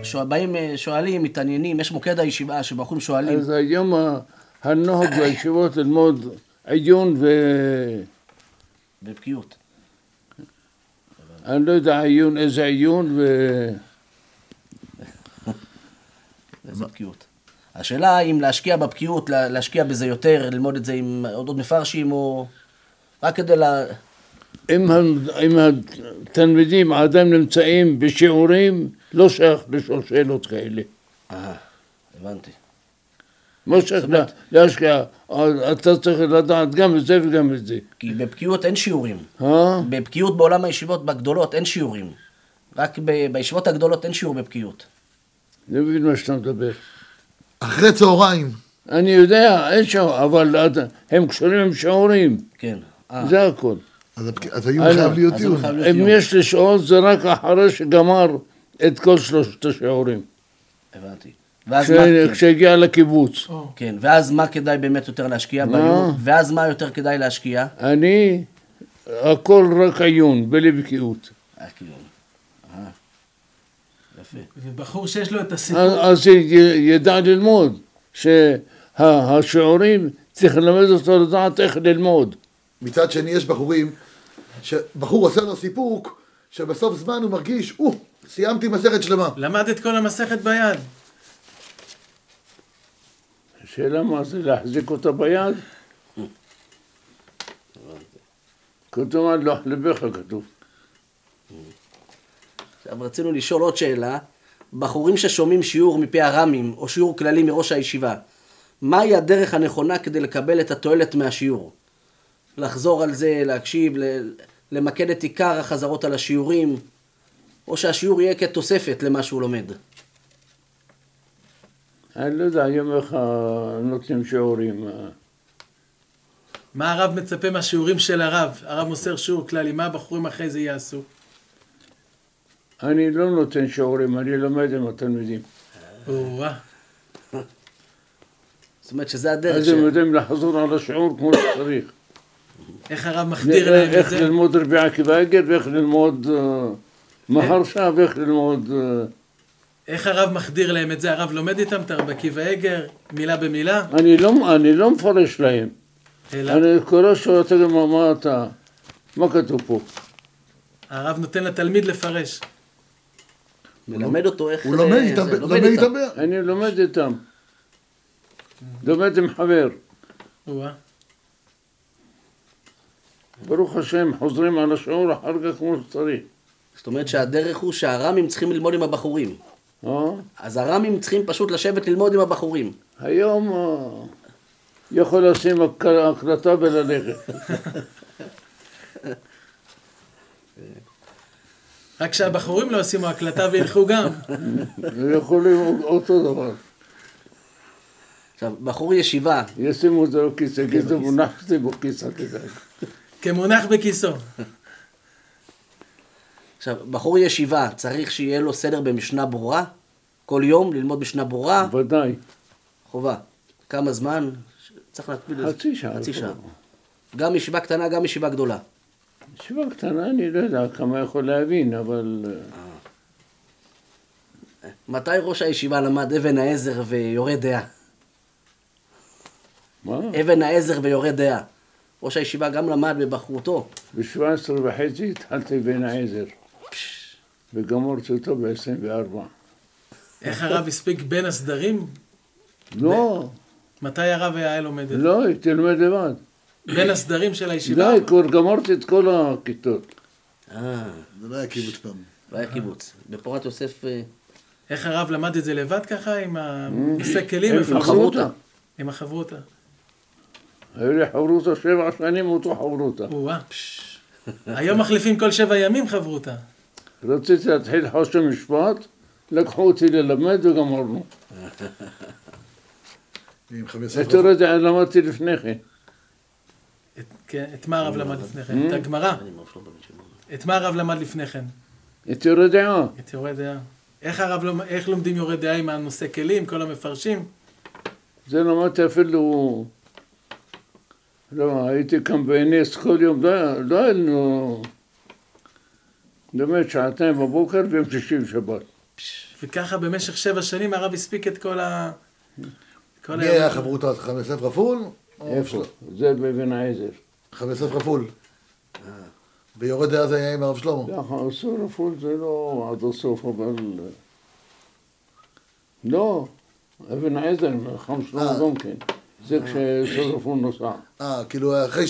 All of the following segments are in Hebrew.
באים שואלים, מתעניינים, יש מוקד הישיבה שבחורים שואלים. אז היום הנוהג בישיבות ללמוד עיון בבקיאות. אני לא יודע עיון, איזה עיון איזה בקיאות. השאלה אם להשקיע בבקיאות, להשקיע בזה יותר, ללמוד את זה עם עוד מפרשים או רק כדי אם התלמידים עדיין נמצאים בשיעורים, לא שייך לשאול שאלות כאלה. הבנתי. לא שייך להשקיע, אתה צריך לדעת גם את זה וגם את זה. כי בבקיאות אין שיעורים. בבקיאות בעולם הישיבות בגדולות אין שיעורים. רק בישיבות הגדולות אין שיעור בבקיאות. אני מבין מה שאתה מדבר. אחרי צהריים. אני יודע, אין שיעור, אבל הם קשורים עם שיעורים. כן. זה הכל. אז היום חייב להיות דיון. אם יש לשאול זה רק אחרי שגמר את כל שלושת השיעורים. הבנתי. כשהגיע לקיבוץ. כן, ואז מה כדאי באמת יותר להשקיע בעיון? ואז מה יותר כדאי להשקיע? אני, הכל רק עיון, בלי בקיאות. יפה. ובחור שיש לו את הסיפור. אז ידע ללמוד, שהשיעורים צריך ללמד אותו לדעת איך ללמוד. מצד שני יש בחורים, שבחור עושה לו סיפוק, שבסוף זמן הוא מרגיש, סיימתי מסכת שלמה. למד את כל המסכת ביד. השאלה מה זה להחזיק אותה ביד? כתוב על לוח לבך כתוב. עכשיו רצינו לשאול עוד שאלה, בחורים ששומעים שיעור מפי הרמים או שיעור כללי מראש הישיבה, מהי הדרך הנכונה כדי לקבל את התועלת מהשיעור? לחזור על זה, להקשיב, למקד את עיקר החזרות על השיעורים, או שהשיעור יהיה כתוספת למה שהוא לומד? אני לא יודע, היום איך נותנים שיעורים. מה הרב מצפה מהשיעורים של הרב? הרב מוסר שיעור כללי, מה הבחורים אחרי זה יעשו? אני לא נותן שיעורים, אני לומד עם התלמידים. זאת אומרת שזה הדרך אז הם יודעים לחזור על השיעור כמו שצריך. איך הרב מחדיר להם את זה? איך ללמוד רבי עקיבא איגר ואיך ללמוד מהרש"א ואיך ללמוד... איך הרב מחדיר להם את זה? הרב לומד איתם את רבי עקיבא איגר, מילה במילה? אני לא מפרש להם. אני קורא שואל, תגיד מה כתוב פה? הרב נותן לתלמיד לפרש. מלמד אותו איך... הוא לומד איתם. אני לומד איתם. לומד עם חבר. ברוך השם, חוזרים על השיעור אחר כך כמו שצריך. זאת אומרת שהדרך הוא שהרמים צריכים ללמוד עם הבחורים. אז הרמים צריכים פשוט לשבת ללמוד עם הבחורים. היום יכול לשים הקלטה וללכת. רק שהבחורים לא עושים הקלטה וילכו גם. יכולים אותו דבר. עכשיו, בחור ישיבה. ישימו את זה בכיסא, כי זה מונח בכיסא כזה. כמונח בכיסו. עכשיו, בחור ישיבה צריך שיהיה לו סדר במשנה ברורה? כל יום ללמוד משנה ברורה? ודאי. חובה. כמה זמן? צריך להקפיד על זה. חצי שעה. גם ישיבה קטנה, גם ישיבה גדולה. ישיבה קטנה, אני לא יודע כמה יכול להבין, אבל... מתי ראש הישיבה למד אבן העזר ויורה דעה? מה? אבן העזר ויורה דעה. ראש הישיבה גם למד בבחרותו. ב-17:30 התחלתי בין העזר. וגמרתי אותו ב-24. איך הרב הספיק בין הסדרים? לא. מתי הרב היה לומד את זה? לא, הייתי לומד לבד. בין הסדרים של הישיבה? די, כבר גמרתי את כל הכיתות. זה לא היה קיבוץ פעם. לא היה קיבוץ. בפורת יוסף... איך הרב למד את זה לבד ככה? עם הנושא כלים? עם החברותה. עם החברותה. היו לי חברותה 7 שנים, אותו חברותה. היום מחליפים כל 7 ימים חברותה. רציתי להתחיל חושן משפט, לקחו אותי ללמד וגמרנו. את הרדע למדתי לפני כן. את מה הרב למד לפני כן? את הגמרא? את מה הרב למד לפני כן? את יורה דעה. את יורה דעה. איך לומדים יורה דעה עם הנושא כלים, כל המפרשים? זה למדתי אפילו... לא, הייתי כאן בעינס כל יום, לא היינו... למד 2 בבוקר ויום 6 בשבת. וככה במשך 7 שנים הרב הספיק את כל מי היה חברותא? חבר יוסף רפול? איפה? זה באבן העזר. חבר יוסף רפול. ביורד דעה זה היה עם הרב שלמה. ככה, עשו רפול זה לא עד הסוף, אבל... לא, אבן העזר, חם שלמה גם כן. זה כשעשו רפול נוסע. כאילו אחרי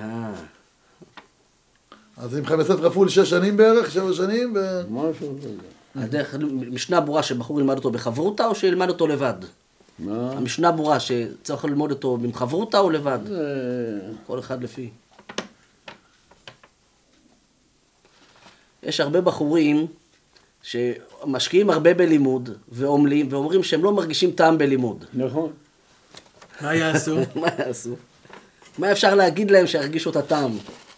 אז עם חבר יוסף רפול 6 שנים בערך, 7 שנים, משהו כזה. הדרך, משנה ברורה שבחור ילמד אותו בחברותא או שילמד אותו לבד? מה? המשנה ברורה שצריך ללמוד אותו עם חברותא או לבד? כל אחד לפי. יש הרבה בחורים שמשקיעים הרבה בלימוד ועומלים ואומרים שהם לא מרגישים טעם בלימוד. נכון. מה יעשו? מה יעשו? מה אפשר להגיד להם שירגישו את הטעם?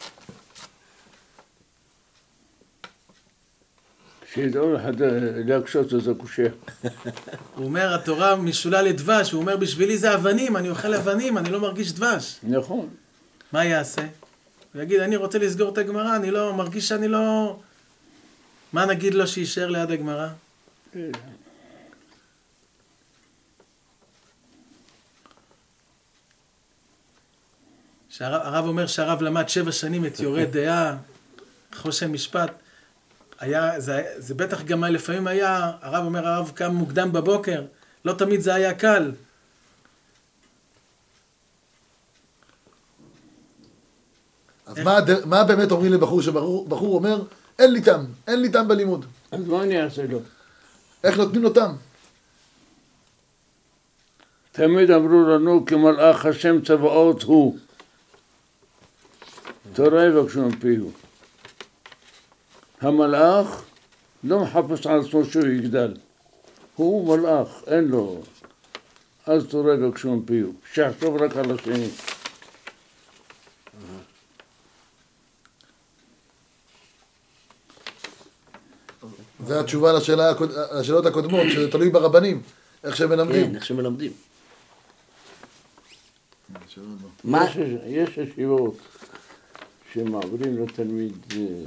שידעו לך להקשות איזה קושייה. הוא אומר, התורה משולה לדבש, הוא אומר, בשבילי זה אבנים, אני אוכל אבנים, אני לא מרגיש דבש. נכון. מה יעשה? הוא יגיד, אני רוצה לסגור את הגמרא, אני לא מרגיש שאני לא... מה נגיד לו שישאר ליד הגמרא? הרב אומר שהרב למד 7 שנים את יורד דעה, חושן משפט. זה בטח גם לפעמים היה, הרב אומר, הרב קם מוקדם בבוקר, לא תמיד זה היה קל. אז מה באמת אומרים לבחור שבחור אומר, אין לי טעם בלימוד. אז מה אני אעשה לו? איך נותנים לו טעם? תמיד אמרו לנו כמלאך השם צבאות הוא. תורה יבקשו מפיהו. המלאך לא מחפש על עצמו שהוא יגדל. הוא מלאך, אין לו. אז תורה יבקשו מפיהו. שיחשוב רק על השני. זה התשובה לשאלות הקודמות, שזה תלוי ברבנים, איך שהם מלמדים. כן, איך שמלמדים. יש ישיבות שמעבירים לתלמיד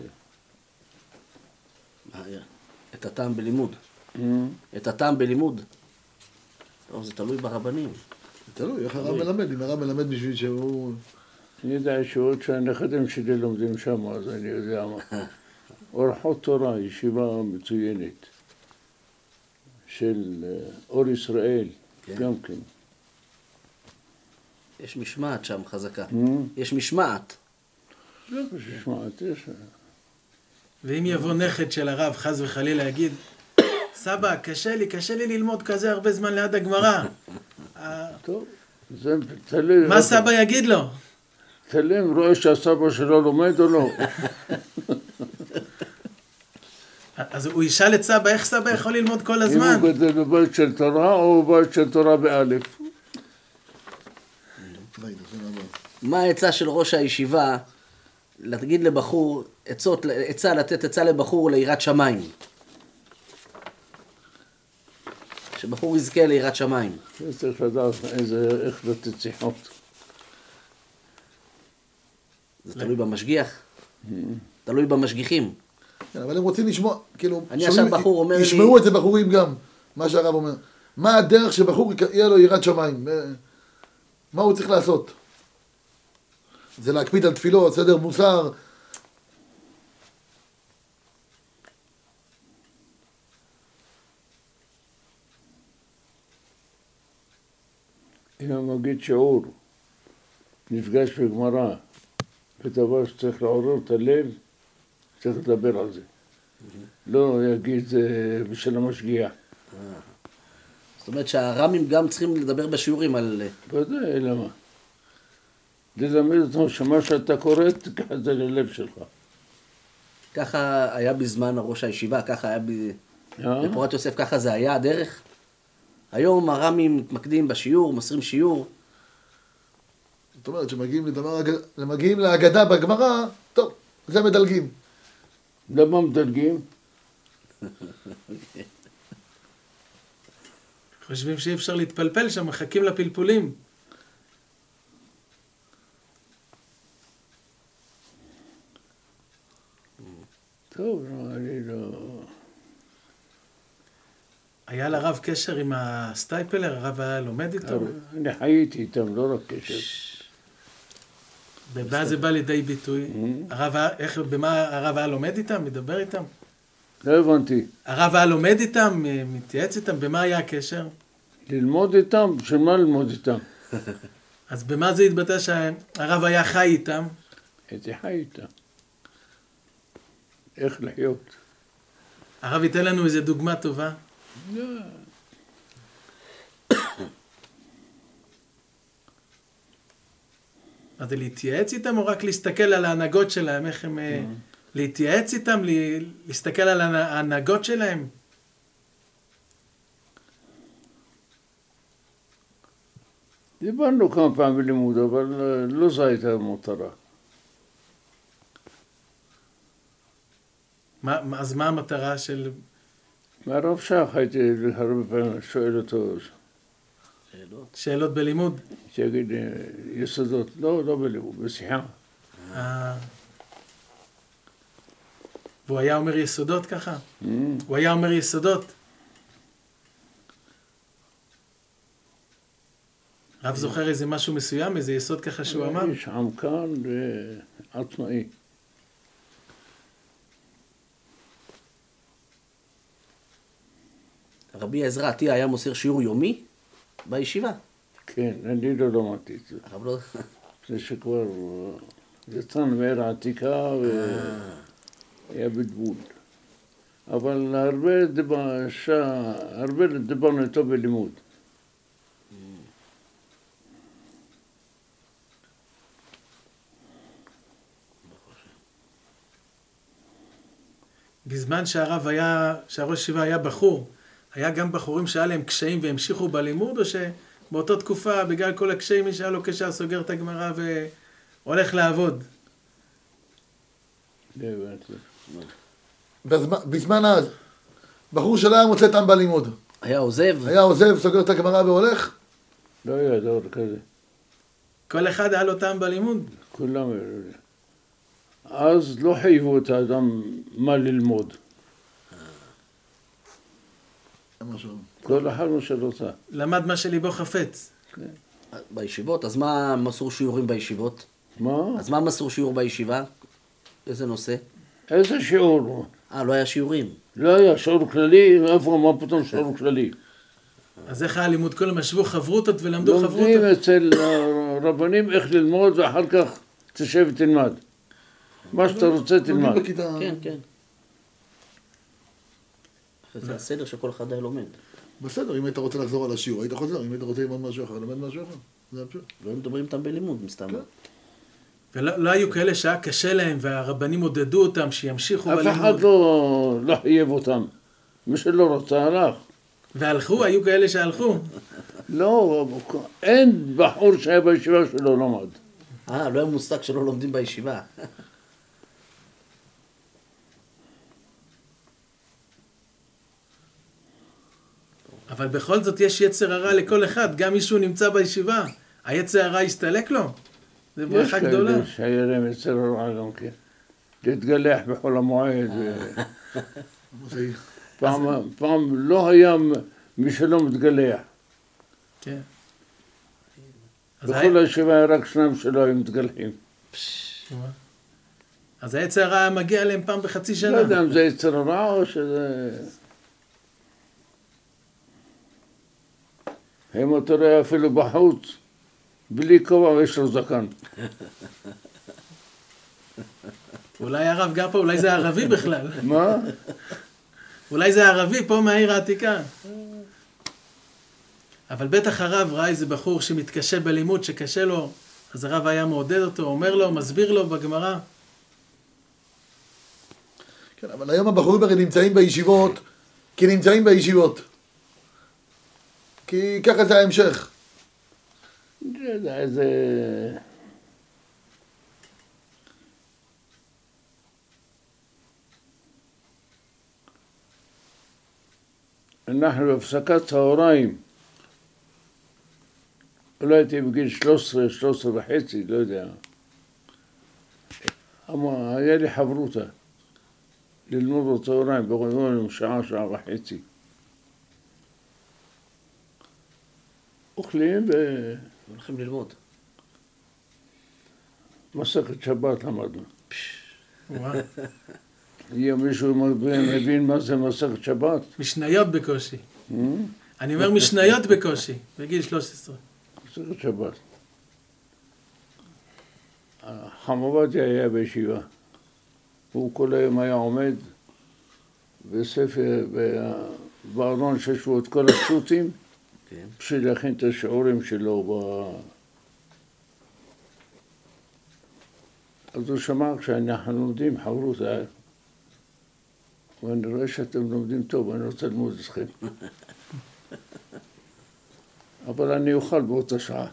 את הטעם בלימוד. את הטעם בלימוד. טוב, זה תלוי ברבנים. תלוי, איך הרב מלמד, אם הרב מלמד בשביל שהוא... אני יודע ישיבות שהנכדים שלי לומדים שם, אז אני יודע מה. אורחות תורה, ישיבה מצוינת של אור ישראל, גם כן. יש משמעת שם חזקה. יש משמעת. לא משמעת, יש... ואם יבוא נכד של הרב, חס וחלילה, יגיד, סבא, קשה לי ללמוד כזה הרבה זמן ליד הגמרא. טוב, זה תלוי... מה סבא יגיד לו? תלוי אם רואה שהסבא שלו לומד או לא. אז הוא ישאל את סבא, איך סבא יכול ללמוד כל הזמן? אם הוא גדל בבית של תורה או בבית של תורה באלף. מה העצה של ראש הישיבה להגיד לבחור, לתת עצה לבחור ליראת שמיים? שבחור יזכה ליראת שמיים. צריך לדעת איך לתת שיחות. זה תלוי במשגיח? תלוי במשגיחים. כן, אבל הם רוצים לשמוע, כאילו... אני עכשיו בחור אומר לי... ישמעו את זה בחורים גם, מה שהרב אומר. מה הדרך שבחור יהיה לו יראת שמיים? מה הוא צריך לעשות? זה להקפיד על תפילות, סדר מוסר. אם המגיד שיעור נפגש בגמרא בדבר שצריך לעורר את הלב, צריך לדבר על זה. לא יגיד זה בשביל המשגיח. זאת אומרת שהרמים גם צריכים לדבר בשיעורים על... ודאי, למה? ללמד אותם שמה שאתה קורא, תקח את זה ללב שלך. ככה היה בזמן ראש הישיבה, ככה היה בפורת יוסף, ככה זה היה הדרך. היום הרמים מתמקדים בשיעור, מוסרים שיעור. זאת אומרת שמגיעים להגדה בגמרא, טוב, זה מדלגים. למה מדלגים? חושבים שאי אפשר להתפלפל שם, מחכים לפלפולים. טוב, אני לא... היה לרב קשר עם הסטייפלר? הרב היה לומד איתו? אני חייתי איתם, לא רק קשר. במה זה בא לידי ביטוי? במה הרב היה לומד איתם? מדבר איתם? לא הבנתי. הרב היה לומד איתם? מתייעץ איתם? במה היה הקשר? ללמוד איתם? בשביל מה ללמוד איתם? אז במה זה התבטא שהרב היה חי איתם? הייתי חי איתם. איך לחיות? הרב ייתן לנו איזו דוגמה טובה. אז זה להתייעץ איתם או רק להסתכל על ההנהגות שלהם? איך הם... להתייעץ איתם? להסתכל על ההנהגות שלהם? דיברנו כמה פעמים בלימוד, אבל לא זו הייתה המטרה. אז מה המטרה של... מהרב שח הייתי הרבה פעמים שואל אותו, שאלות בלימוד? שיגיד יסודות, לא בלימוד, בשיחה. והוא היה אומר יסודות ככה? הוא היה אומר יסודות? רב זוכר איזה משהו מסוים, איזה יסוד ככה שהוא אמר? איש עמקן ועצמאי. רבי עזרא עטיה היה מוסר שיעור יומי בישיבה. כן, אני לא למדתי את זה. הרב לא... זה שכבר יצא מעיר העתיקה והיה בדבול. אבל הרבה דיברנו איתו בלימוד. בזמן שהראש ישיבה היה בחור, היה גם בחורים שהיה להם קשיים והמשיכו בלימוד, או שבאותה תקופה, בגלל כל הקשיים, מי שהיה לו קשר סוגר את הגמרא והולך לעבוד? בזמן אז, בחור שלא היה מוצא טעם בלימוד. היה עוזב? היה עוזב, סוגר את הגמרא והולך? לא היה דבר כזה. כל אחד היה לו טעם בלימוד? כולם... אז לא חייבו את האדם מה ללמוד. כל אחד מה שרוצה. למד מה שליבו חפץ. בישיבות? אז מה מסור שיעורים בישיבות? מה? אז מה מסור שיעור בישיבה? איזה נושא? איזה שיעור? לא היה שיעורים. לא היה שיעור כללי, איפה מה פתאום שיעור כללי? אז איך היה לימוד? כולם ישבו חברותות ולמדו חברותות? לומדים אצל הרבנים איך ללמוד ואחר כך תשב ותלמד. מה שאתה רוצה תלמד. כן, כן. זה הסדר שכל אחד היה לומד. בסדר, אם היית רוצה לחזור על השיעור, היית חוזר, אם היית רוצה ללמוד משהו אחר, ללמד משהו אחר. זה הפשוט. לא מדברים איתם בלימוד, מסתם. ולא היו כאלה שהיה קשה להם והרבנים עודדו אותם שימשיכו בלימוד? אף אחד לא חייב אותם. מי שלא רוצה הלך. והלכו? היו כאלה שהלכו? לא, אין בחור שהיה בישיבה שלא למד. לא היה מושג שלא לומדים בישיבה. אבל בכל זאת יש יצר הרע לכל אחד, גם מישהו נמצא בישיבה, היצר הרע יסתלק לו? זה ברכה גדולה. יש כאלה שהיה להם יצר הרע גם כן. להתגלח בחול המועד. פעם לא היה מי שלא מתגלח. כן. בכל הישיבה היה רק שניים שלא היו מתגלחים. אז היצר הרע היה מגיע אליהם פעם בחצי שנה. לא יודע אם זה יצר הרע או שזה... אם אתה רואה אפילו בחוץ, בלי כובע ויש לו זקן. אולי הרב גר פה, אולי זה ערבי בכלל. מה? אולי זה ערבי פה מהעיר העתיקה. אבל בטח הרב ראה איזה בחור שמתקשה בלימוד, שקשה לו, אז הרב היה מעודד אותו, אומר לו, מסביר לו בגמרא. כן, אבל היום הבחורים הרי נמצאים בישיבות, כי נמצאים בישיבות. כי ככה זה ההמשך. לא יודע, איזה... אנחנו בהפסקת צהריים, אולי הייתי בגיל 13, 13 וחצי, לא יודע. היה לי חברותה ללמוד בצהריים, בגלל שעה, שעה וחצי. אוכלים הולכים ללמוד. ומסכת שבת למדנו. וואו. יהיה מישהו מבין מה זה מסכת שבת? משניות בקושי. אני אומר משניות בקושי, בגיל 13. מסכת שבת. חם עובדיה היה בישיבה. הוא כל היום היה עומד בספר, בארון שיש לו את כל השו"תים, כן. בשביל להכין את השיעורים שלו. אז הוא שמע כשאנחנו לומדים חברותא, ואני רואה שאתם לומדים טוב, אני רוצה ללמוד אתכם. אבל אני אוכל באותה שעה.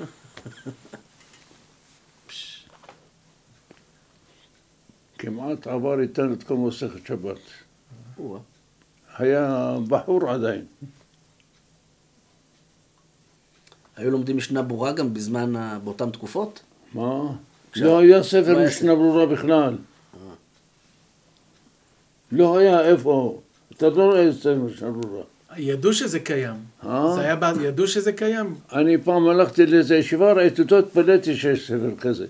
כמעט עבר איתנו את כל מסכת שבת. היה בחור עדיין. היו לומדים משנה ברורה גם באותן תקופות? מה? לא היה ספר היה משנה ברורה בכלל. לא היה איפה. אתה לא רואה ספר משנה ברורה. ידעו שזה קיים. זה היה, ידעו שזה קיים. אני פעם הלכתי לאיזו ישיבה, ראיתי אותו, התפלאתי שיש ספר כזה.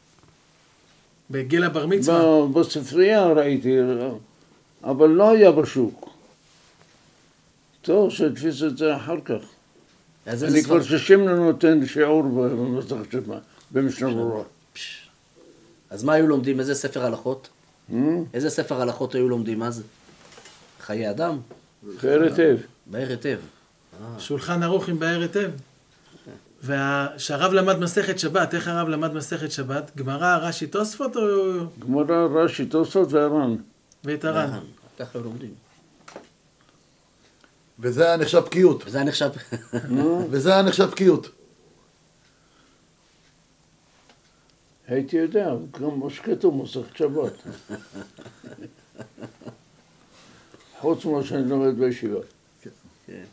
בגיל הבר מצווה. בספרייה ראיתי, אבל לא היה בשוק. טוב, שתפיס את זה אחר כך. אני כבר 60 נותן שיעור במסכת שבת, במשנה ברורה. אז מה היו לומדים? איזה ספר הלכות? איזה ספר הלכות היו לומדים אז? חיי אדם? באר היטב. באר היטב. שולחן ערוך עם באר היטב. שהרב למד מסכת שבת, איך הרב למד מסכת שבת? גמרא, רש"י, תוספות או... גמרא, רש"י, תוספות והר"ן. ואת הר"ן. ככה היו לומדים. וזה היה נחשב בקיאות. וזה היה נחשב... וזה היה נחשב בקיאות. הייתי יודע, גם מה שכתוב מסכת שבת. חוץ ממה שאני לומד בישיבה. כן.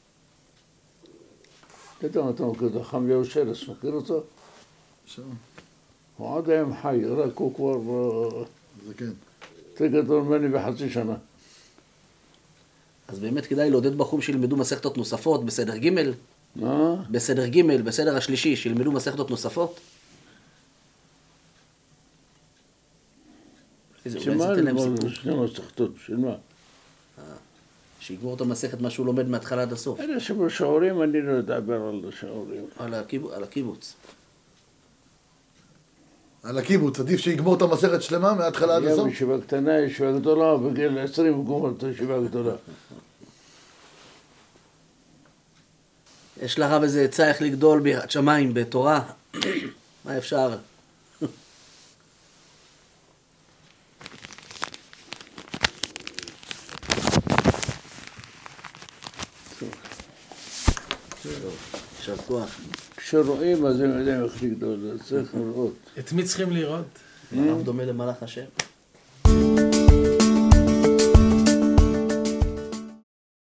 אתה מכיר, חם ליאור שרס, מכיר אותו? הוא עד היום חי, רק הוא כבר... זה כן. יותר גדול ממני בחצי שנה. אז באמת כדאי לעודד בחורים שילמדו מסכתות נוספות בסדר ג' מה? בסדר ג', בסדר השלישי, שילמדו מסכתות נוספות. שמה ללמוד שני מסכתות, בשביל מה? שיגמור את המסכת מה שהוא לומד מההתחלה עד הסוף. אלה שבשיעורים אני לא אדבר על השיעורים. על הקיבוץ. על הקיבוץ, עדיף שיגמור את המסכת שלמה מההתחלה עד הסוף. היה ישיבה קטנה, ישיבה גדולה, בגיל 20 הוא גומר את הישיבה הגדולה. יש לרב איזה עצה איך לגדול ביראת שמיים, בתורה. מה אפשר? יישר כוח. כשרואים אז הם יודעים איך לגדול, אז צריך לראות. את מי צריכים לראות? הרב דומה למלאך השם.